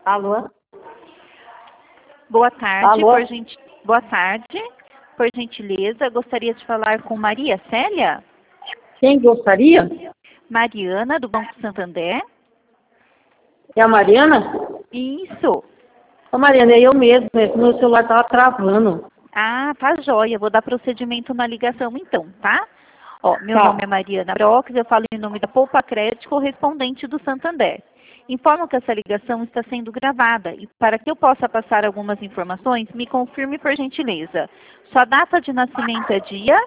Alô? Boa tarde, Alô? Boa tarde. Por gentileza, gostaria de falar com Maria Célia? Quem gostaria? Mariana, do Banco Santander. É a Mariana? Isso. Ô Mariana, é eu mesmo, meu celular estava travando. Ah, tá joia. Vou dar procedimento na ligação então, tá? Ó, meu Tá. nome é Mariana Brox, eu falo em nome da Poupa Crédito, correspondente do Santander. Informo que essa ligação está sendo gravada e para que eu possa passar algumas informações, me confirme por gentileza. Sua data de nascimento é dia?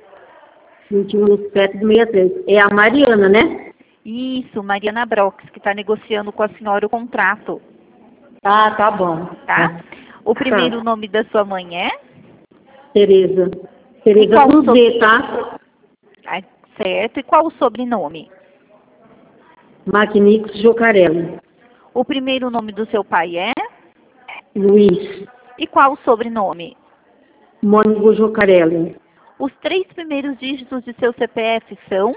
21/7/63. É a Mariana, né? Isso, Mariana Brox, que está negociando com a senhora o contrato, Ah, tá bom. tá? O primeiro Tá. nome da sua mãe é? Tereza. E Tereza qual o com Z, tá? Ah, certo. E qual o sobrenome? Maquinix Jocarelli. O primeiro nome do seu pai é? Luiz. E qual o sobrenome? Mônico Jocarelli. Os 3 primeiros dígitos de seu CPF são?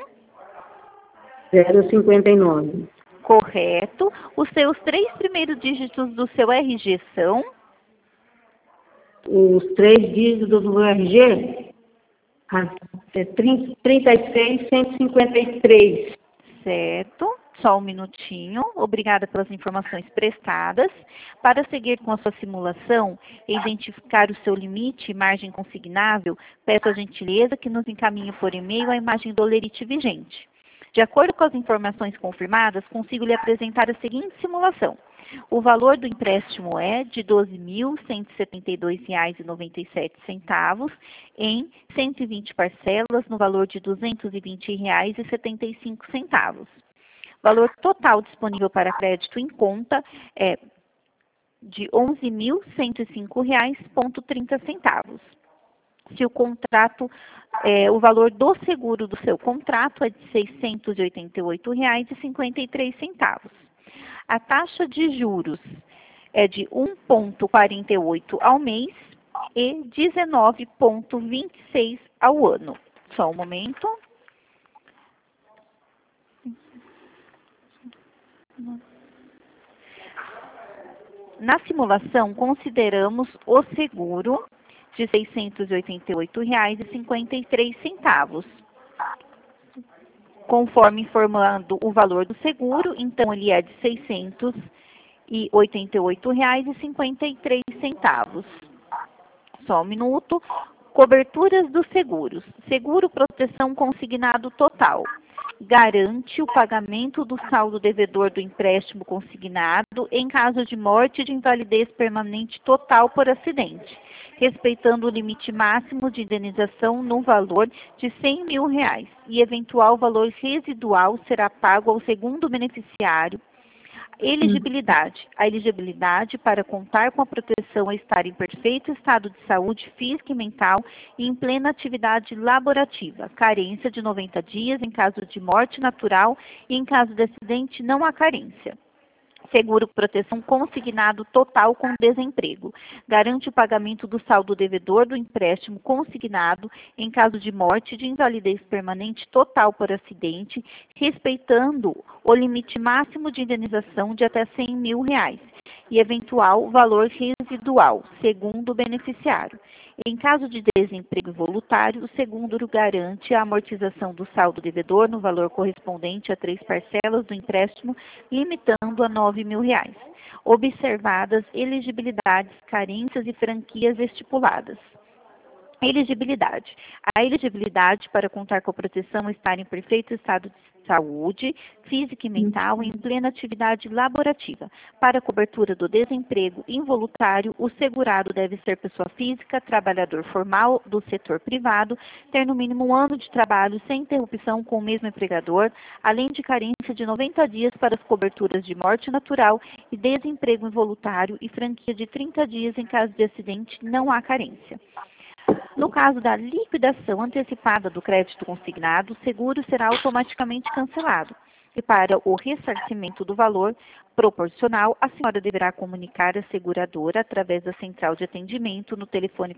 059. Correto. Os seus 3 primeiros dígitos do seu RG são? Os 3 dígitos do RG? É 36.153. Certo. Só um minutinho. Obrigada pelas informações prestadas. Para seguir com a sua simulação e identificar o seu limite e margem consignável, peço a gentileza que nos encaminhe por e-mail a imagem do lerite vigente. De acordo com as informações confirmadas, consigo lhe apresentar a seguinte simulação. O valor do empréstimo é de R$ 12.172,97 em 120 parcelas no valor de R$ 220,75. Valor total disponível para crédito em conta é de R$ 11.105,30. Se o contrato, o valor do seguro do seu contrato é de R$ 688,53. A taxa de juros é de 1,48 ao mês e 19,26 ao ano. Só um momento. Na simulação, consideramos o seguro de R$ 688,53. Conforme informando o valor do seguro, então ele é de R$ 688,53. Só um minuto. Coberturas dos seguros. Seguro proteção consignado total. Garante o pagamento do saldo devedor do empréstimo consignado em caso de morte e de invalidez permanente total por acidente, respeitando o limite máximo de indenização no valor de R$ 100 mil e eventual valor residual será pago ao segundo beneficiário. Elegibilidade. A elegibilidade para contar com a proteção é estar em perfeito estado de saúde física e mental e em plena atividade laborativa. Carência de 90 dias em caso de morte natural e em caso de acidente não há carência. Seguro proteção consignado total com desemprego. Garante o pagamento do saldo devedor do empréstimo consignado em caso de morte e de invalidez permanente total por acidente, respeitando o limite máximo de indenização de até R$ 100 mil e eventual valor residual, segundo o beneficiário. Em caso de desemprego involuntário, o seguro garante a amortização do saldo devedor no valor correspondente a 3 parcelas do empréstimo, limitando a R$ 9 mil. Observadas elegibilidades, carências e franquias estipuladas. Elegibilidade. A elegibilidade para contar com a proteção é estar em perfeito estado de saúde, física e mental e em plena atividade laborativa. Para a cobertura do desemprego involuntário, o segurado deve ser pessoa física, trabalhador formal do setor privado, ter no mínimo 1 ano de trabalho sem interrupção com o mesmo empregador, além de carência de 90 dias para as coberturas de morte natural e desemprego involuntário e franquia de 30 dias em caso de acidente, não há carência. No caso da liquidação antecipada do crédito consignado, o seguro será automaticamente cancelado. E para o ressarcimento do valor proporcional, a senhora deverá comunicar a seguradora através da central de atendimento no telefone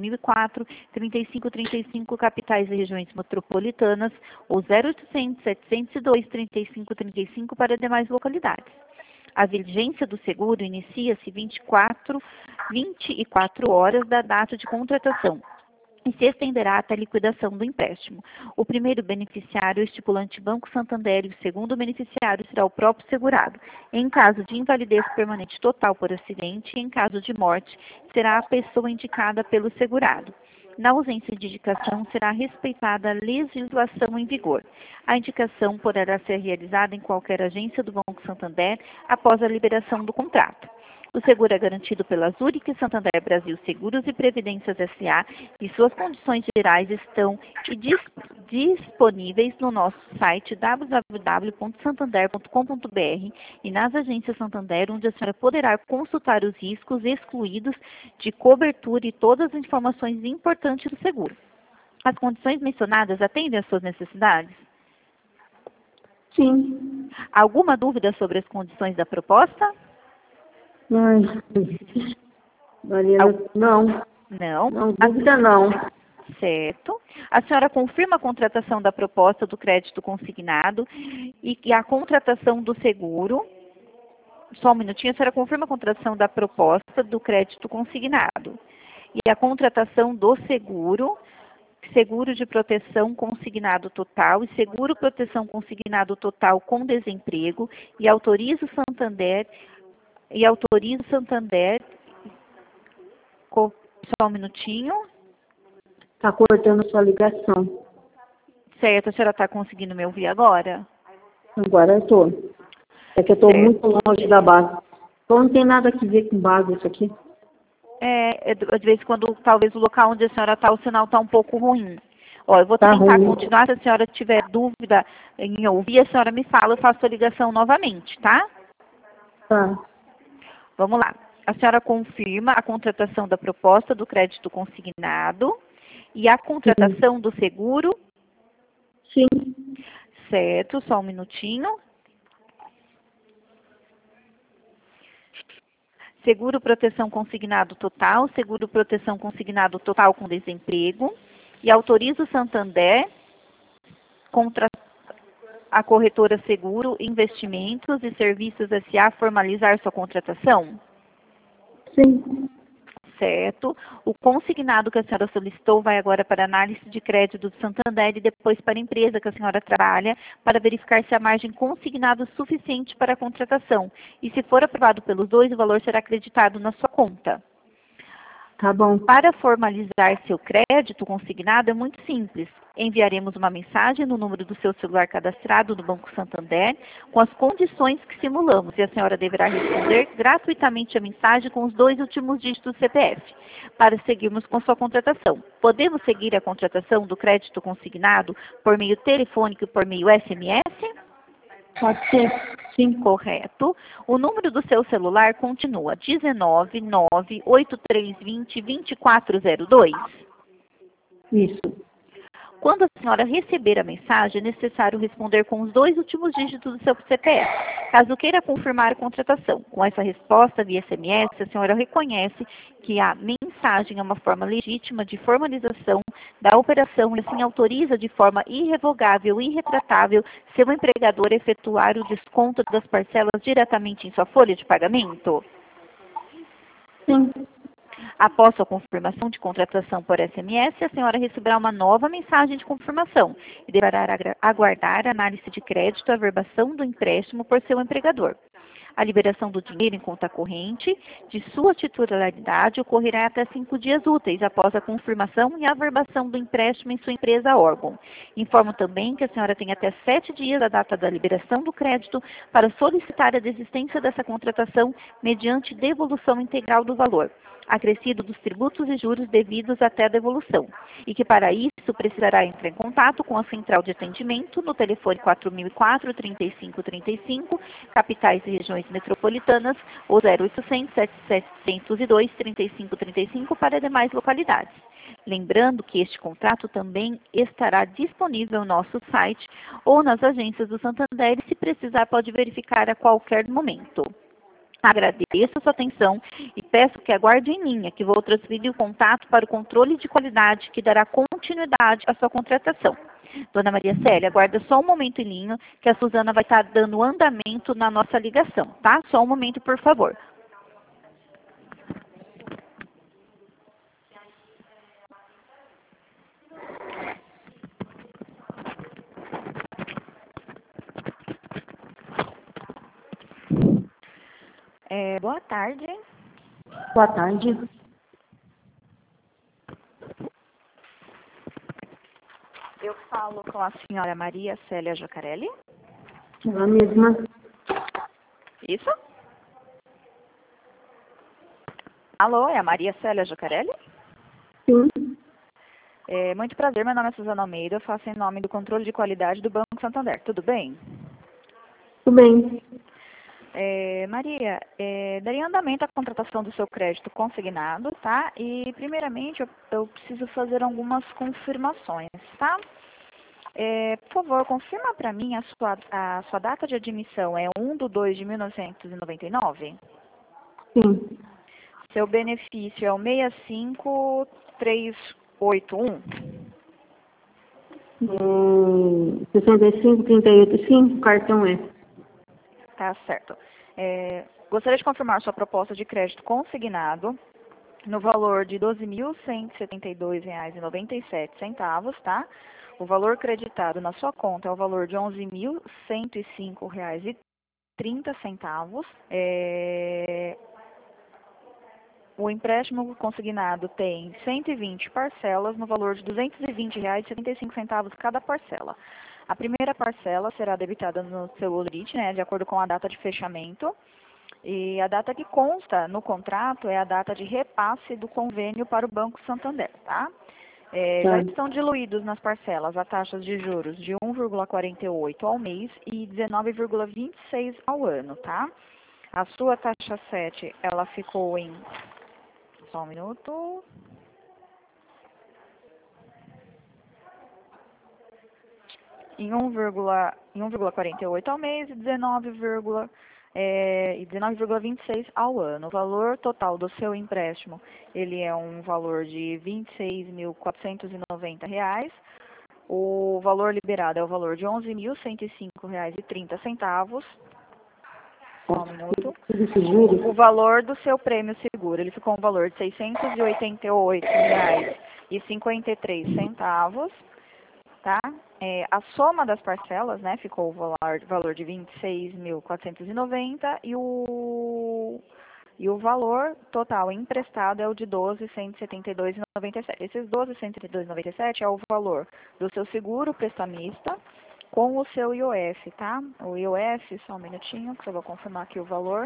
4004-3535, capitais e regiões metropolitanas, ou 0800-702-3535 para demais localidades. A vigência do seguro inicia-se 24 horas da data de contratação e se estenderá até a liquidação do empréstimo. O primeiro beneficiário é o estipulante Banco Santander e o segundo beneficiário será o próprio segurado. Em caso de invalidez permanente total por acidente e em caso de morte, será a pessoa indicada pelo segurado. Na ausência de indicação, será respeitada a legislação em vigor. A indicação poderá ser realizada em qualquer agência do Banco Santander após a liberação do contrato. O seguro é garantido pela Zurich Santander Brasil Seguros e Previdências S.A. e suas condições gerais estão disponíveis no nosso site www.santander.com.br e nas agências Santander, onde a senhora poderá consultar os riscos excluídos de cobertura e todas as informações importantes do seguro. As condições mencionadas atendem às suas necessidades? Sim. Alguma dúvida sobre as condições da proposta? Ai, Mariana, não. Não. Não, dúvida não. Certo. A senhora confirma a contratação da proposta do crédito consignado e a contratação do seguro. Só um minutinho. A senhora confirma a contratação da proposta do crédito consignado e a contratação do seguro, seguro de proteção consignado total e seguro proteção consignado total com desemprego e autoriza o Santander só um minutinho. Está cortando a sua ligação. Certo, a senhora está conseguindo me ouvir agora? Agora eu estou. É que eu estou muito longe da base. Então não tem nada a ver com base isso aqui. De vez em quando, talvez o local onde a senhora está, o sinal está um pouco ruim. Ó, eu vou Tá tentar ruim. continuar. Se a senhora tiver dúvida em ouvir, a senhora me fala, eu faço a ligação novamente, tá? Tá. Vamos lá. A senhora confirma a contratação da proposta do crédito consignado e a contratação do seguro? Sim. Certo, só um minutinho. Seguro proteção consignado total, seguro proteção consignado total com desemprego e autoriza o Santander contra a corretora Seguro, Investimentos e Serviços S.A. formalizar sua contratação? Sim. Certo. O consignado que a senhora solicitou vai agora para análise de crédito do Santander e depois para a empresa que a senhora trabalha para verificar se a margem consignada é suficiente para a contratação. E se for aprovado pelos dois, o valor será acreditado na sua conta. Tá bom. Para formalizar seu crédito consignado é muito simples. Enviaremos uma mensagem no número do seu celular cadastrado no Banco Santander com as condições que simulamos e a senhora deverá responder gratuitamente a mensagem com os 2 últimos dígitos do CPF para seguirmos com sua contratação. Podemos seguir a contratação do crédito consignado por meio telefônico e por meio SMS? Pode ser. Sim. Correto. O número do seu celular continua 1998320-2402. Isso. Quando a senhora receber a mensagem, é necessário responder com os 2 últimos dígitos do seu CPF, caso queira confirmar a contratação. Com essa resposta via SMS, a senhora reconhece que a mensagem é uma forma legítima de formalização da operação e assim autoriza de forma irrevogável e irretratável seu empregador a efetuar o desconto das parcelas diretamente em sua folha de pagamento? Sim. Após sua confirmação de contratação por SMS, a senhora receberá uma nova mensagem de confirmação e deverá aguardar a análise de crédito e averbação do empréstimo por seu empregador. A liberação do dinheiro em conta corrente de sua titularidade ocorrerá até 5 dias úteis após a confirmação e averbação do empréstimo em sua empresa órgão. Informo também que a senhora tem até 7 dias da data da liberação do crédito para solicitar a desistência dessa contratação mediante devolução integral do valor acrescido dos tributos e juros devidos até a devolução, e que para isso precisará entrar em contato com a central de atendimento no telefone 4004-3535, capitais e regiões metropolitanas, ou 0800 7702 3535 para demais localidades. Lembrando que este contrato também estará disponível no nosso site ou nas agências do Santander e, se precisar, pode verificar a qualquer momento. Agradeço a sua atenção e peço que aguarde em linha, que vou transferir o contato para o controle de qualidade que dará continuidade à sua contratação. Dona Maria Célia, aguarda só um momento em linha, que a Suzana vai estar dando andamento na nossa ligação, tá? Só um momento, por favor. Boa tarde. Boa tarde. Eu falo com a senhora Maria Célia Jacarelli. Ela mesma. Isso? Alô, é a Maria Célia Jacarelli? Sim. Muito prazer, meu nome é Suzana Almeida, eu faço em nome do controle de qualidade do Banco Santander. Tudo bem? Tudo bem. Maria, daria andamento à contratação do seu crédito consignado, tá? E, primeiramente, eu preciso fazer algumas confirmações, tá? Por favor, confirma para mim a sua data de admissão é 1/2 de 1999? Sim. Seu benefício é o 65381? 65, 38, sim, o cartão é. Tá certo. Gostaria de confirmar sua proposta de crédito consignado no valor de R$ 12.172,97, tá? O valor creditado na sua conta é o valor de R$ 11.105,30. O empréstimo consignado tem 120 parcelas no valor de R$ 220,75 cada parcela. A primeira parcela será debitada no seu limite, né, de acordo com a data de fechamento. E a data que consta no contrato é a data de repasse do convênio para o Banco Santander, tá? Já estão diluídos nas parcelas a taxas de juros de 1,48 ao mês e 19,26 ao ano, tá? A sua taxa 7, ela ficou em... Só um minuto. Em 1,48 ao mês e 19,26 ao ano. O valor total do seu empréstimo, ele é um valor de R$ 26.490. O valor liberado é o valor de R$ 11.105,30. Só um minuto. O valor do seu prêmio seguro, ele ficou um valor de R$ 688,53. Tá? A soma das parcelas, né, ficou o valor de 26.490 e o valor total emprestado é o de 12.172,97. Esses 12.172,97 é o valor do seu seguro prestamista com o seu IOF, tá? O IOF, só um minutinho, que eu vou confirmar aqui o valor.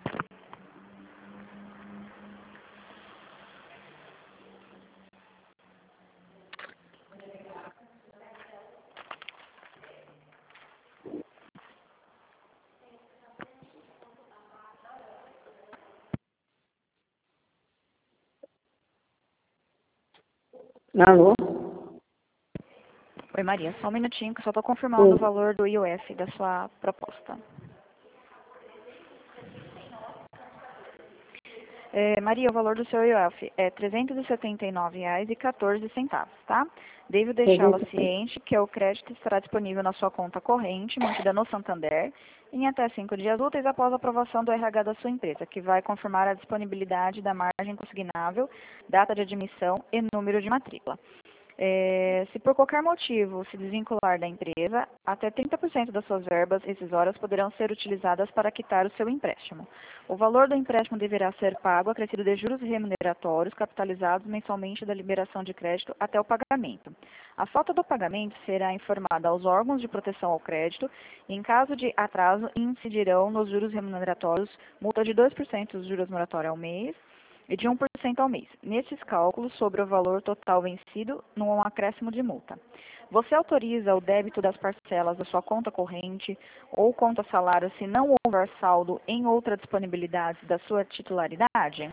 Alô? Oi, Maria, só um minutinho, que eu só estou confirmando o valor do IOF da sua proposta. Maria, o valor do seu IOF é R$ 379,14, tá? Devo deixá-la ciente que o crédito estará disponível na sua conta corrente, mantida no Santander, em até 5 dias úteis após a aprovação do RH da sua empresa, que vai confirmar a disponibilidade da margem consignável, data de admissão e número de matrícula. Se por qualquer motivo se desvincular da empresa, até 30% das suas verbas rescisórias poderão ser utilizadas para quitar o seu empréstimo. O valor do empréstimo deverá ser pago acrescido de juros remuneratórios capitalizados mensalmente da liberação de crédito até o pagamento. A falta do pagamento será informada aos órgãos de proteção ao crédito e, em caso de atraso, incidirão nos juros remuneratórios multa de 2% dos juros moratórios ao mês e de 1% ao mês. Nesses cálculos, sobre o valor total vencido, não há um acréscimo de multa. Você autoriza o débito das parcelas da sua conta corrente ou conta salário se não houver saldo em outra disponibilidade da sua titularidade?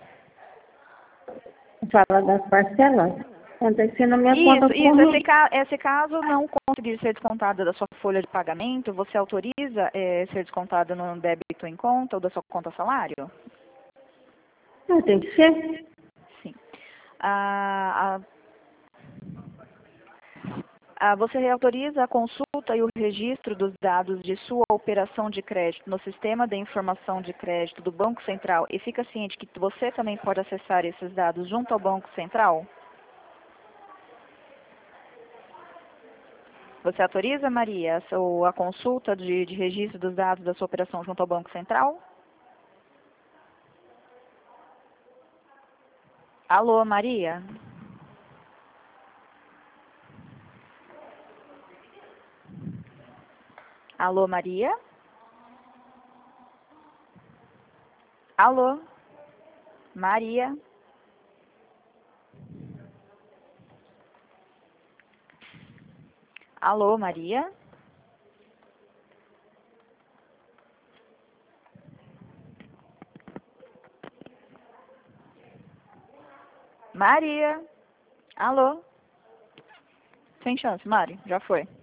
Fala das parcelas? Tem que ser na minha conta corrente. Esse caso não conseguir ser descontado da sua folha de pagamento, você autoriza ser descontado no débito em conta ou da sua conta salário? Tem que ser. Sim. Você autoriza a consulta e o registro dos dados de sua operação de crédito no sistema de informação de crédito do Banco Central e fica ciente que você também pode acessar esses dados junto ao Banco Central? Você autoriza, Maria, a consulta de registro dos dados da sua operação junto ao Banco Central? Alô, Maria? Alô, Maria? Alô? Maria? Alô, Maria? Maria? Alô? Sem chance, Mari, já foi.